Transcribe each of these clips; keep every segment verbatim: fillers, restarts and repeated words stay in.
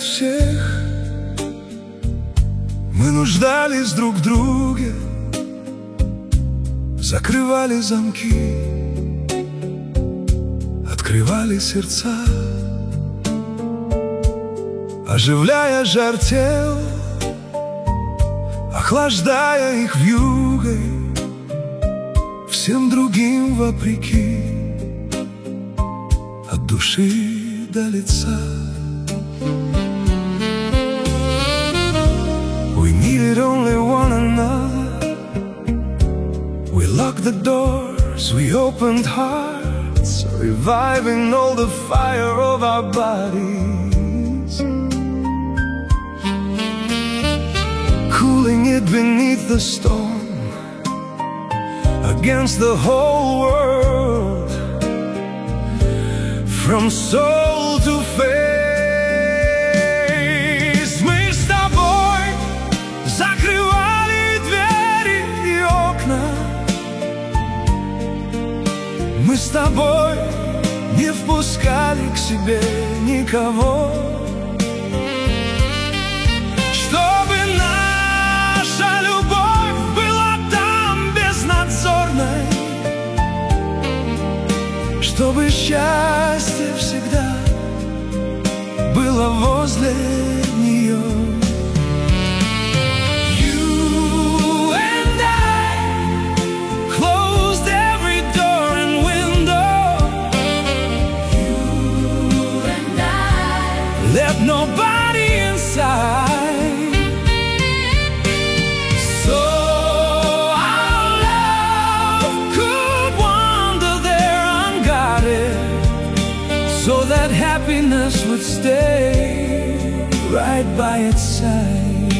всех. Мы нуждались друг в друге, закрывали замки, открывали сердца, оживляя жар тел, охлаждая их вьюгой, всем другим вопреки, от души до лица. We needed only one another. We locked the doors, we opened hearts, reviving all the fire of our bodies, cooling it beneath the storm, against the whole world, from soul to face. Мы с тобой закрывали двери и окна, мы с тобой не впускали к себе никого, чтобы наша любовь была там безнадзорной, чтобы счастье всегда было возле нее. You and I closed every door and window. You and I let nobody inside. So our love could wander there unguarded, so that happiness would stay right by its side.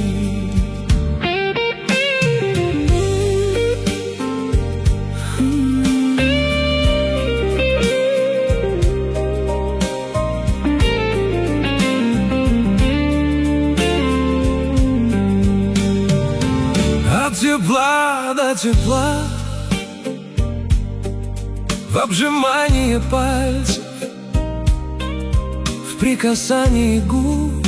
От тепла до тепла, в обжимании пальцев, в прикасании губ,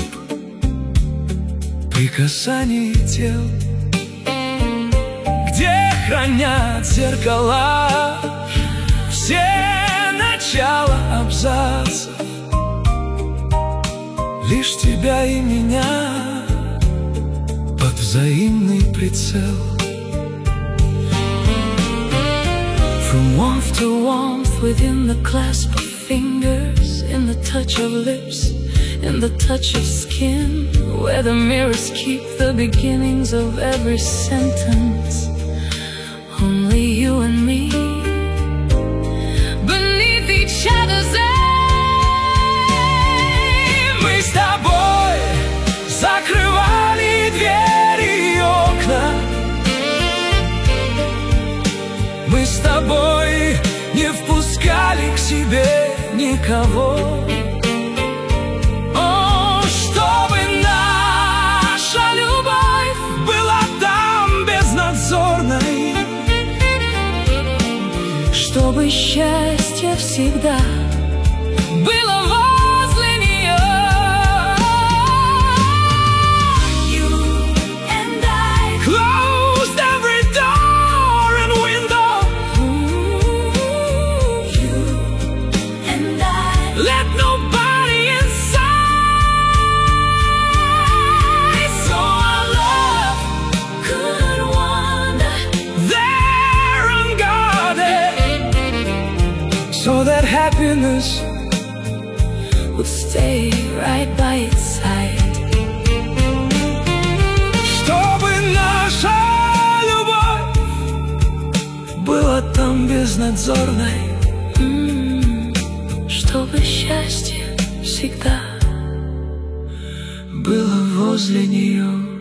прикасании тел, где хранят зеркала все начала абзацев, лишь тебя и меня под взаимный прицел. From warmth to warmth within the clasp of fingers, in the touch of lips, in the touch of skin, where the mirrors keep the beginnings of every sentence. Only you and me, beneath each other's aim. Мы с тобой закрывали двери и окна, мы с тобой не впускали к себе никого, о, чтобы наша любовь была там безнадзорной, чтобы счастье всегда было возле нее. You and I closed every door and window. You and I Let nobody inside, so our love could wander there unguarded, so that happiness would stay right by its side. чтобы наша любовь была там безнадзорной, М, чтобы счастье всегда было возле нее.